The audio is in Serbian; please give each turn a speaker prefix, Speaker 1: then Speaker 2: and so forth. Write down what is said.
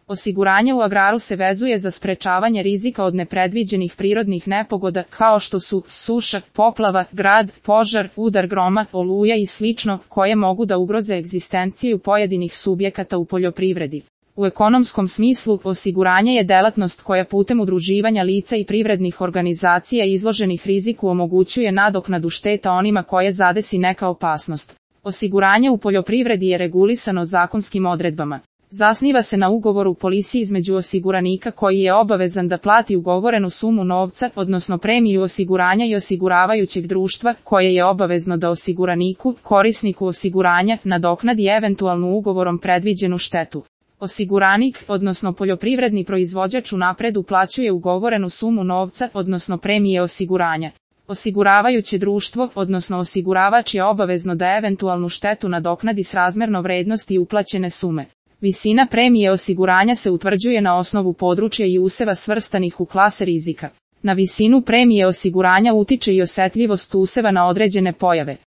Speaker 1: Osiguranje u agraru se vezuje za sprečavanje rizika od nepredviđenih prirodnih nepogoda kao što su suša, poplava, grad, požar, udar groma, oluja i slično, koje mogu da ugroze egzistenciju pojedinih subjekata u poljoprivredi. U ekonomskom smislu, osiguranje je delatnost koja putem udruživanja lica i privrednih organizacija izloženih riziku omogućuje nadoknadu šteta onima koje zadesi neka opasnost. Osiguranje u poljoprivredi je regulisano zakonskim odredbama. Zasniva se na ugovoru polisi između osiguranika koji je obavezan da plati ugovorenu sumu novca, odnosno premiju osiguranja i osiguravajućeg društva, koje je obavezno da osiguraniku, korisniku osiguranja, nadoknadi eventualnu ugovorom predviđenu štetu. Osiguranik, odnosno poljoprivredni proizvođač unapred uplaćuje ugovorenu sumu novca, odnosno premije osiguranja. Osiguravajuće društvo, odnosno osiguravač je obavezno da eventualnu štetu nadoknadi srazmerno vrednosti uplaćene sume. Visina premije osiguranja se utvrđuje na osnovu područja i useva svrstanih u klase rizika. Na visinu premije osiguranja utiče i osetljivost useva na određene pojave.